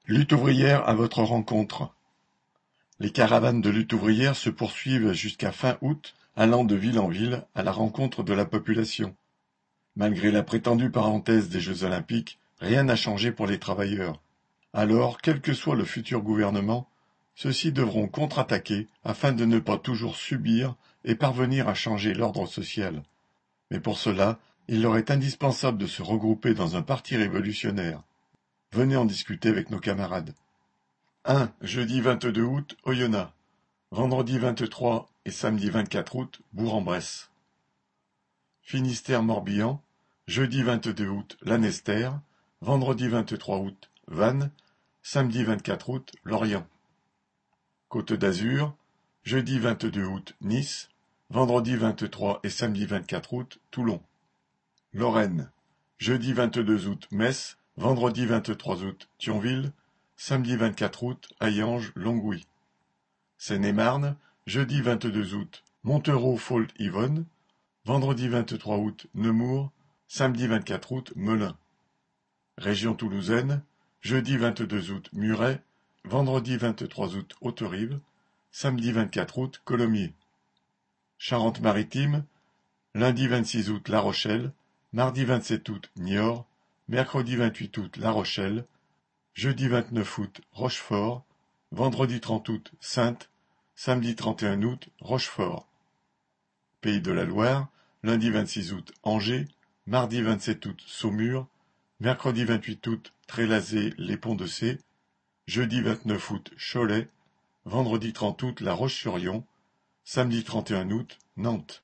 Lutte ouvrière à votre rencontre. Les caravanes de lutte ouvrière se poursuivent jusqu'à fin août, allant de ville en ville à la rencontre de la population. Malgré la prétendue parenthèse des Jeux olympiques, rien n'a changé pour les travailleurs. Alors, quel que soit le futur gouvernement, ceux-ci devront contre-attaquer afin de ne pas toujours subir et parvenir à changer l'ordre social. Mais pour cela, il leur est indispensable de se regrouper dans un parti révolutionnaire. Venez en discuter avec nos camarades. 1. Jeudi 22 août, Oyonnax. Vendredi 23 et samedi 24 août, Bourg-en-Bresse. Finistère-Morbihan. Jeudi 22 août, Lanester. Vendredi 23 août, Vannes. Samedi 24 août, Lorient. Côte d'Azur. Jeudi 22 août, Nice. Vendredi 23 et samedi 24 août, Toulon. Lorraine. Jeudi 22 août, Metz. Vendredi 23 août, Thionville. Samedi 24 août, Hayange, Longwy. Seine-et-Marne, jeudi 22 août, Montereau-Fault-Yvonne. Vendredi 23 août, Nemours. Samedi 24 août, Melun. Région toulousaine, jeudi 22 août, Muret. Vendredi 23 août, Haute-Rive. Samedi 24 août, Colomiers. Charente-Maritime, lundi 26 août, La Rochelle. Mardi 27 août, Niort. Mercredi 28 août, La Rochelle. Jeudi 29 août, Rochefort. Vendredi 30 août, Saintes. Samedi 31 août, Rochefort. Pays de la Loire, lundi 26 août, Angers. Mardi 27 août, Saumur. Mercredi 28 août, Trélazé-les-Ponts-de-Cé. Jeudi 29 août, Cholet. Vendredi 30 août, La Roche-sur-Yon. Samedi 31 août, Nantes.